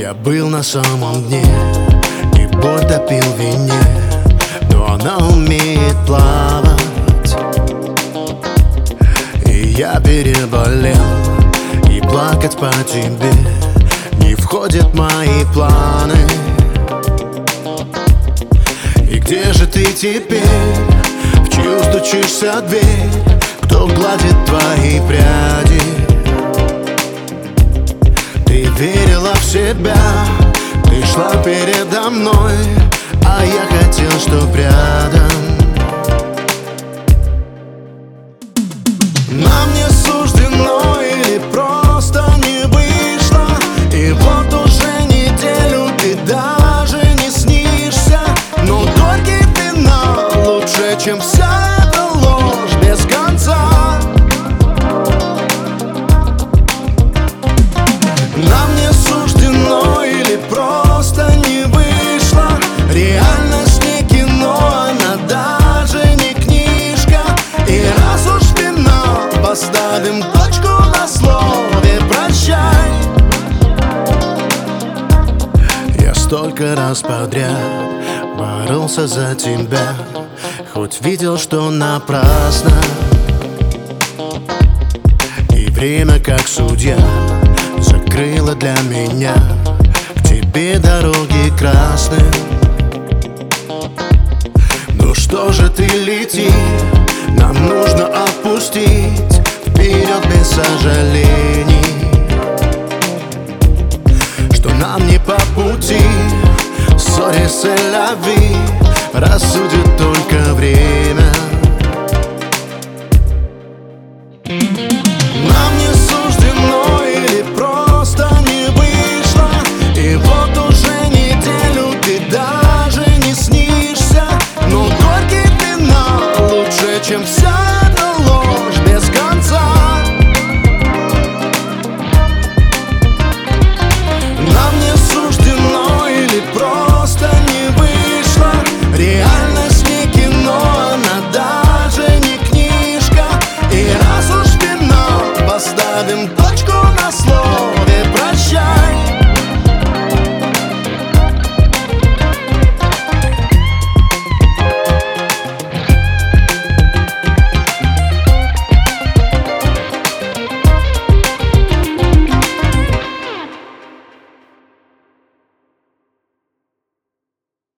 Я был на самом дне и боль топил в вине, но она умеет плавать. И я переболел, и плакать по тебе не входит в мои планы. И где же ты теперь? В чью стучишься дверь? Кто гладит твои пряди? Ты верила в себя, ты шла передо мной, а я хотел, чтоб рядом. Нам не суждено или просто не вышло, и вот уже неделю ты даже не снишься. Но горький финал лучше, чем вся эта ложь без конца. Нам не суждено или просто не вышло, реальность не кино, она даже не книжка. И раз уж финал, поставим точку на слове прощай. Я столько раз подряд боролся за тебя, хоть видел, что напрасно. И время, как судья, закрыло для меня к тебе дороги красные. Ну что же ты лети, нам нужно отпустить вперед без сожалений, что нам не по пути. Sorry, c'est la vie, рассудит только время. Нам не суждено или просто не вышло, и вот уже неделю ты даже не снишься. Но горький финал лучше, чем все.